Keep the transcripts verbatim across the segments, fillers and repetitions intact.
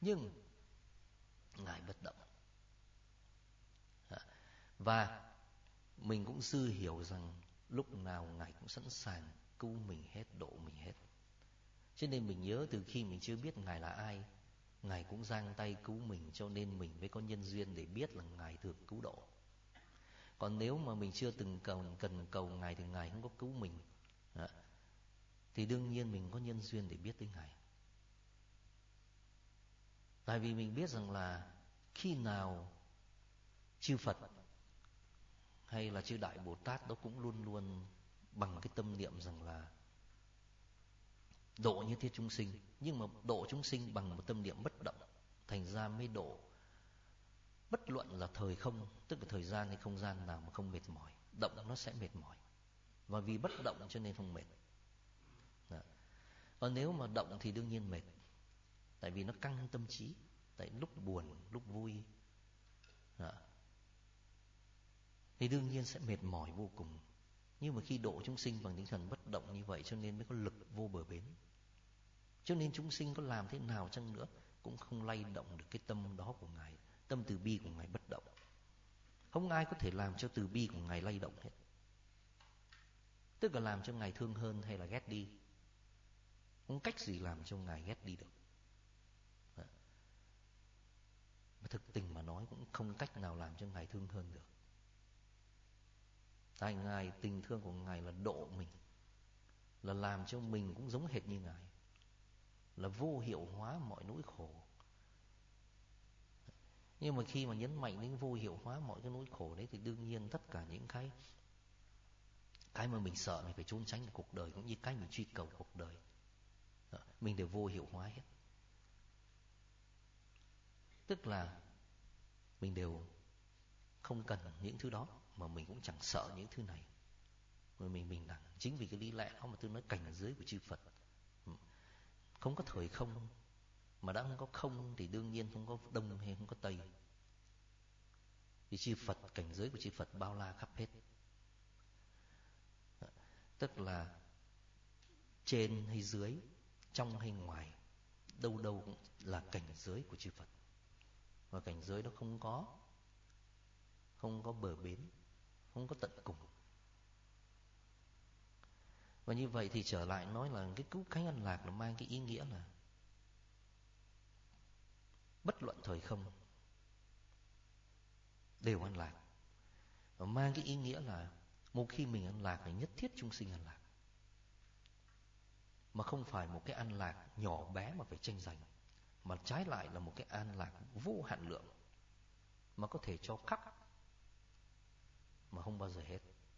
Nhưng Ngài bất động. Và mình cũng dư hiểu rằng lúc nào Ngài cũng sẵn sàng cứu mình hết, độ mình hết. Cho nên mình nhớ từ khi mình chưa biết Ngài là ai, Ngài cũng giang tay cứu mình, cho nên mình mới có nhân duyên để biết là Ngài thường cứu độ. Còn nếu mà mình chưa từng cầu, cần cầu Ngài thì Ngài không có cứu mình, thì đương nhiên mình có nhân duyên để biết tới Ngài. Tại vì mình biết rằng là khi nào chư Phật hay là chư Đại Bồ Tát đó cũng luôn luôn bằng cái tâm niệm rằng là độ như thiết chúng sinh, nhưng mà độ chúng sinh bằng một tâm niệm bất động, thành ra mới độ bất luận là thời không, tức là thời gian hay không gian nào mà không mệt mỏi. Động nó sẽ mệt mỏi, và vì bất động cho nên không mệt. Đó. Còn nếu mà động thì đương nhiên mệt, tại vì nó căng tâm trí, tại lúc buồn, lúc vui. Đó. Thì đương nhiên sẽ mệt mỏi vô cùng. Nhưng mà khi độ chúng sinh bằng tinh thần bất động như vậy, cho nên mới có lực vô bờ bến. Cho nên chúng sinh có làm thế nào chăng nữa cũng không lay động được cái tâm đó của Ngài. Tâm từ bi của Ngài bất động. Không ai có thể làm cho từ bi của Ngài lay động hết. Tức là làm cho Ngài thương hơn hay là ghét đi. Không cách gì làm cho Ngài ghét đi được. Đó. Mà thực tình mà nói cũng không cách nào làm cho Ngài thương hơn được. Tại Ngài, tình thương của Ngài là độ mình, là làm cho mình cũng giống hệt như Ngài, là vô hiệu hóa mọi nỗi khổ. Nhưng mà khi mà nhấn mạnh đến vô hiệu hóa mọi cái nỗi khổ đấy, thì đương nhiên tất cả những cái Cái mà mình sợ, mình phải trốn tránh cuộc đời, cũng như cái mình truy cầu cuộc đời, mình đều vô hiệu hóa hết. Tức là mình đều không cần những thứ đó, mà mình cũng chẳng sợ những thứ này. Rồi mình bình đẳng. Chính vì cái lý lẽ đó mà tôi nói cảnh giới của chư Phật không có thời không. Mà đã không có không thì đương nhiên không có đông hay không có tây. Thì chư Phật, cảnh giới của chư Phật bao la khắp hết. Tức là trên hay dưới, trong hay ngoài, đâu đâu cũng là cảnh giới của chư Phật. Và cảnh giới đó không có Không có bờ bến, không có tận cùng. Và như vậy thì trở lại nói là cái cứu cánh an lạc nó mang cái ý nghĩa là bất luận thời không đều an lạc. Và mang cái ý nghĩa là một khi mình an lạc thì nhất thiết chúng sinh an lạc. Mà không phải một cái an lạc nhỏ bé mà phải tranh giành, mà trái lại là một cái an lạc vô hạn lượng, mà có thể cho khắp, mà không bao giờ hết.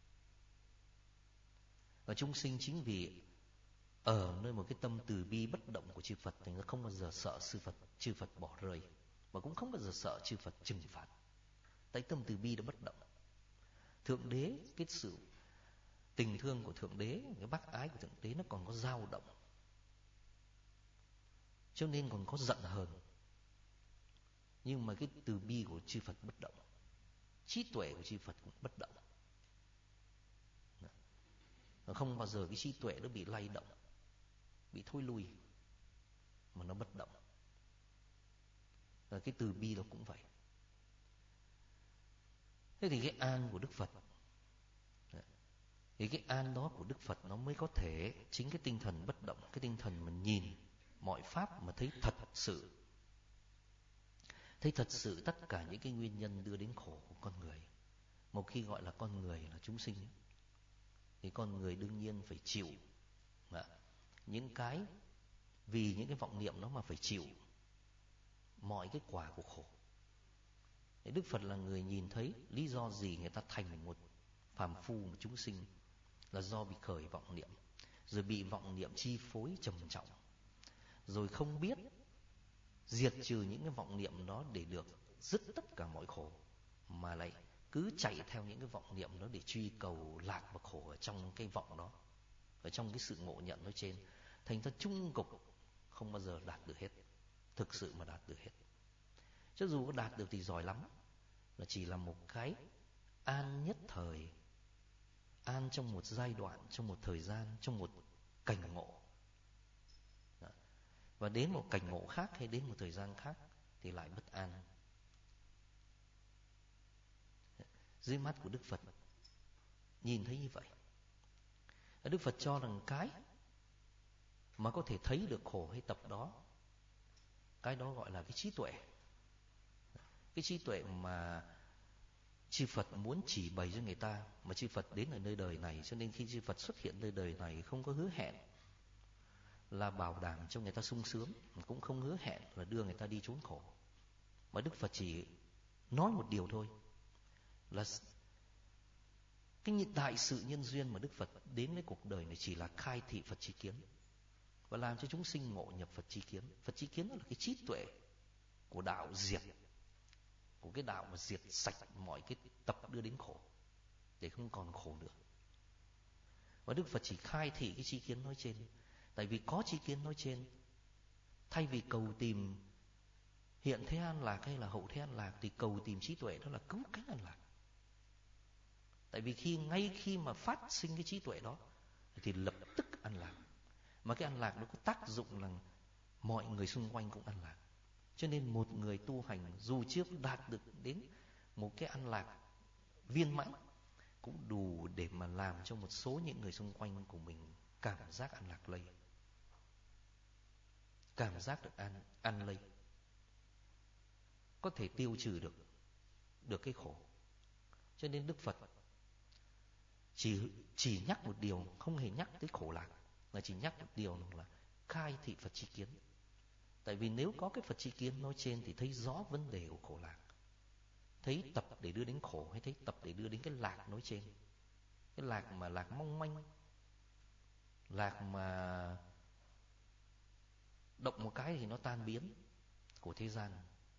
Và chúng sinh chính vì ở nơi một cái tâm từ bi bất động của chư Phật, thì nó không bao giờ sợ sư Phật, chư Phật bỏ rơi, mà cũng không bao giờ sợ chư Phật trừng phạt. Tại tâm từ bi đã bất động. Thượng Đế, cái sự tình thương của Thượng Đế, cái bác ái của Thượng Đế nó còn có dao động, cho nên còn có giận hờn. Nhưng mà cái từ bi của chư Phật bất động, trí tuệ của chư Phật cũng bất động. Không bao giờ cái trí tuệ nó bị lay động, bị thôi lui, mà nó bất động. Và cái từ bi nó cũng vậy. Thế thì cái an của Đức Phật, thì cái an đó của Đức Phật nó mới có thể chính cái tinh thần bất động, cái tinh thần mà nhìn mọi pháp mà thấy thật sự, thấy thật sự tất cả những cái nguyên nhân đưa đến khổ của con người. Một khi gọi là con người là chúng sinh, thì con người đương nhiên phải chịu những cái, vì những cái vọng niệm đó mà phải chịu mọi cái quả của khổ. Đức Phật là người nhìn thấy lý do gì người ta thành một phàm phu, một chúng sinh, là do bị khởi vọng niệm, rồi bị vọng niệm chi phối trầm trọng, rồi không biết diệt trừ những cái vọng niệm đó để được dứt tất cả mọi khổ, mà lại cứ chạy theo những cái vọng niệm đó để truy cầu lạc và khổ ở trong cái vọng đó, ở trong cái sự ngộ nhận nói trên. Thành ra chung cục không bao giờ đạt được hết, thực sự mà đạt được hết. Cho dù có đạt được thì giỏi lắm, là chỉ là một cái an nhất thời, an trong một giai đoạn, trong một thời gian, trong một cảnh ngộ. Đó. Và đến một cảnh ngộ khác hay đến một thời gian khác thì lại bất an. Dưới mắt của Đức Phật nhìn thấy như vậy. Đức Phật cho rằng cái mà có thể thấy được khổ hay tập đó, cái đó gọi là cái trí tuệ. Cái trí tuệ mà chư Phật muốn chỉ bày cho người ta. Mà chư Phật đến ở nơi đời này, cho nên khi chư Phật xuất hiện nơi đời này không có hứa hẹn là bảo đảm cho người ta sung sướng, cũng không hứa hẹn là đưa người ta đi trốn khổ. Mà Đức Phật chỉ nói một điều thôi, là cái đại sự nhân duyên mà Đức Phật đến với cuộc đời này chỉ là khai thị Phật tri kiến, và làm cho chúng sinh ngộ nhập Phật tri kiến. Phật tri kiến đó là cái trí tuệ của đạo diệt, của cái đạo mà diệt sạch mọi cái tập đưa đến khổ, để không còn khổ nữa. Và Đức Phật chỉ khai thị cái tri kiến nói trên. Tại vì có tri kiến nói trên, thay vì cầu tìm hiện thế an lạc hay là hậu thế an lạc, thì cầu tìm trí tuệ, đó là cứu cánh an lạc. Tại vì khi ngay khi mà phát sinh cái trí tuệ đó thì lập tức an lạc. Mà cái an lạc nó có tác dụng là mọi người xung quanh cũng an lạc. Cho nên một người tu hành dù chưa đạt được đến một cái an lạc viên mãn, cũng đủ để mà làm cho một số những người xung quanh của mình cảm giác an lạc lây, cảm giác được an, an lây, có thể tiêu trừ được được cái khổ. Cho nên Đức Phật chỉ chỉ nhắc một điều, không hề nhắc tới khổ lạc, mà chỉ nhắc một điều là khai thị Phật tri kiến. Tại vì nếu có cái Phật tri kiến nói trên thì thấy rõ vấn đề của khổ lạc, thấy tập để đưa đến khổ hay thấy tập để đưa đến cái lạc nói trên. Cái lạc mà lạc mong manh, lạc mà động một cái thì nó tan biến của thế gian.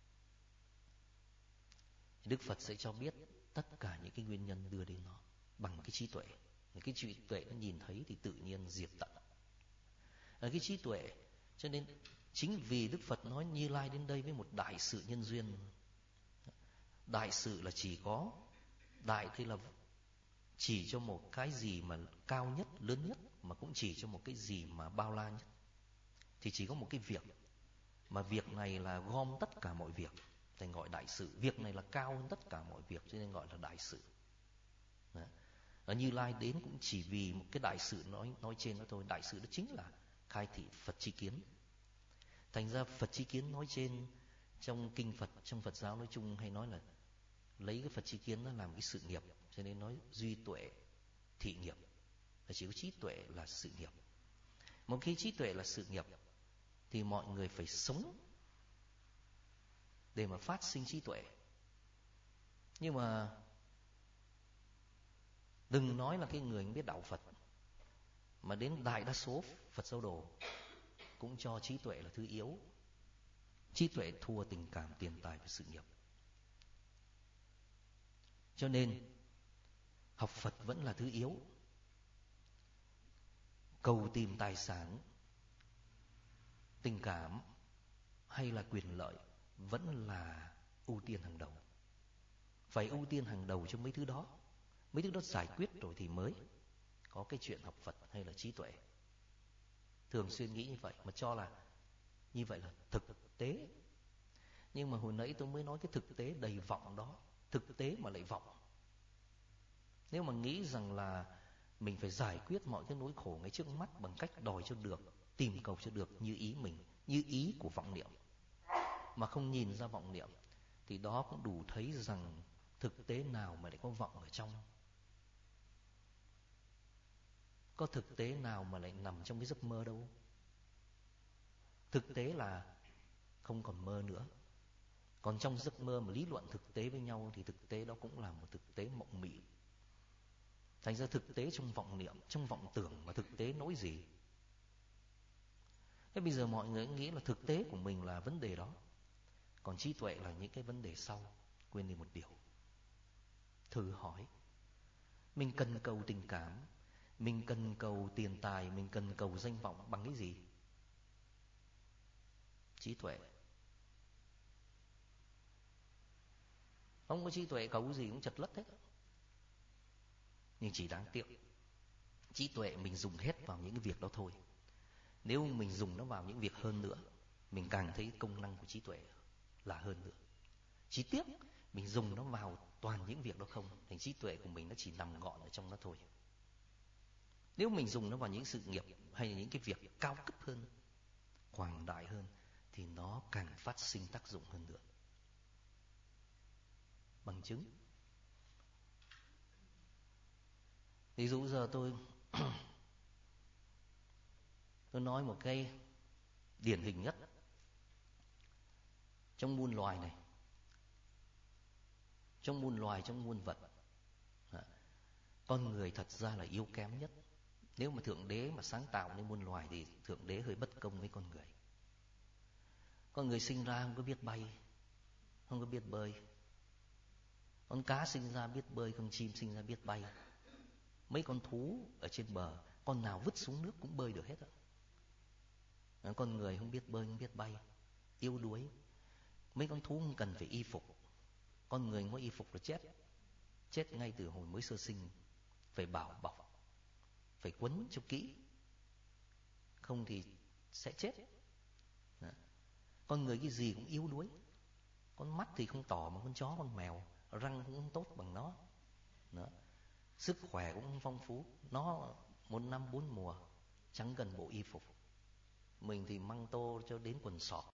Đức Phật sẽ cho biết tất cả những cái nguyên nhân đưa đến nó bằng cái trí tuệ. Cái trí tuệ nó nhìn thấy thì tự nhiên diệt tận. Ở cái trí tuệ, cho nên chính vì Đức Phật nói Như Lai đến đây với một đại sự nhân duyên. Đại sự là chỉ có, đại thì là chỉ cho một cái gì mà cao nhất, lớn nhất, mà cũng chỉ cho một cái gì mà bao la nhất. Thì chỉ có một cái việc, mà việc này là gom tất cả mọi việc, thành gọi đại sự. Việc này là cao hơn tất cả mọi việc, cho nên gọi là đại sự. Đó. Ở Như Lai đến cũng chỉ vì một cái đại sự nói nói trên đó thôi. Đại sự đó chính là khai thị Phật tri kiến. Thành ra Phật tri kiến nói trên trong kinh Phật, trong Phật giáo nói chung hay nói là lấy cái Phật tri kiến nó làm cái sự nghiệp, cho nên nói duy tuệ thị nghiệp, là chỉ có trí tuệ là sự nghiệp. Một khi trí tuệ là sự nghiệp thì mọi người phải sống để mà phát sinh trí tuệ. Nhưng mà đừng nói là cái người biết đạo Phật, mà đến đại đa số Phật giáo đồ cũng cho trí tuệ là thứ yếu. Trí tuệ thua tình cảm, tiền tài và sự nghiệp. Cho nên học Phật vẫn là thứ yếu. Cầu tìm tài sản, tình cảm hay là quyền lợi vẫn là ưu tiên hàng đầu. Phải ưu tiên hàng đầu cho mấy thứ đó. Mấy thứ đó giải quyết rồi thì mới có cái chuyện học Phật hay là trí tuệ. Thường xuyên nghĩ như vậy, mà cho là như vậy là thực tế. Nhưng mà hồi nãy tôi mới nói cái thực tế đầy vọng đó. Thực tế mà lại vọng. Nếu mà nghĩ rằng là mình phải giải quyết mọi cái nỗi khổ ngay trước mắt bằng cách đòi cho được, tìm cầu cho được như ý mình, như ý của vọng niệm, mà không nhìn ra vọng niệm, thì đó cũng đủ thấy rằng thực tế nào mà lại có vọng ở trong. Có thực tế nào mà lại nằm trong cái giấc mơ đâu. Thực tế là không còn mơ nữa. Còn trong giấc mơ mà lý luận thực tế với nhau thì thực tế đó cũng là một thực tế mộng mị. Thành ra thực tế trong vọng niệm, trong vọng tưởng mà thực tế nỗi gì. Thế bây giờ mọi người nghĩ là thực tế của mình là vấn đề đó, còn trí tuệ là những cái vấn đề sau. Quên đi một điều. Thử hỏi, mình cần cầu tình cảm, mình cần cầu tiền tài, mình cần cầu danh vọng bằng cái gì? Trí tuệ. Không có trí tuệ cầu gì cũng chật lất hết. Nhưng chỉ đáng tiếc, trí tuệ mình dùng hết vào những cái việc đó thôi. Nếu mình dùng nó vào những việc hơn nữa, mình càng thấy công năng của trí tuệ là hơn nữa. Chỉ tiếc mình dùng nó vào toàn những việc đó không, thành trí tuệ của mình nó chỉ nằm gọn ở trong nó thôi. Nếu mình dùng nó vào những sự nghiệp hay là những cái việc cao cấp hơn, quảng đại hơn, thì nó càng phát sinh tác dụng hơn nữa. Bằng chứng, ví dụ giờ tôi tôi nói một cái điển hình nhất trong muôn loài này, trong muôn loài, trong muôn vật, con người thật ra là yếu kém nhất. Nếu mà Thượng Đế mà sáng tạo nên muôn loài thì Thượng Đế hơi bất công với con người. Con người sinh ra không có biết bay, không có biết bơi. Con cá sinh ra biết bơi, con chim sinh ra biết bay. Mấy con thú ở trên bờ, con nào vứt xuống nước cũng bơi được hết ạ. Con người không biết bơi, không biết bay, yếu đuối. Mấy con thú không cần phải y phục, con người không có y phục là chết. Chết ngay từ hồi mới sơ sinh. Phải bảo bọc, phải quấn cho kỹ, không thì sẽ chết. Đó. Con người cái gì cũng yếu đuối. Con mắt thì không tỏ mà con chó, con mèo, răng cũng không tốt bằng nó. Đó. Sức khỏe cũng không phong phú. Nó một năm bốn mùa, chẳng cần bộ y phục. Mình thì măng tô cho đến quần sọt.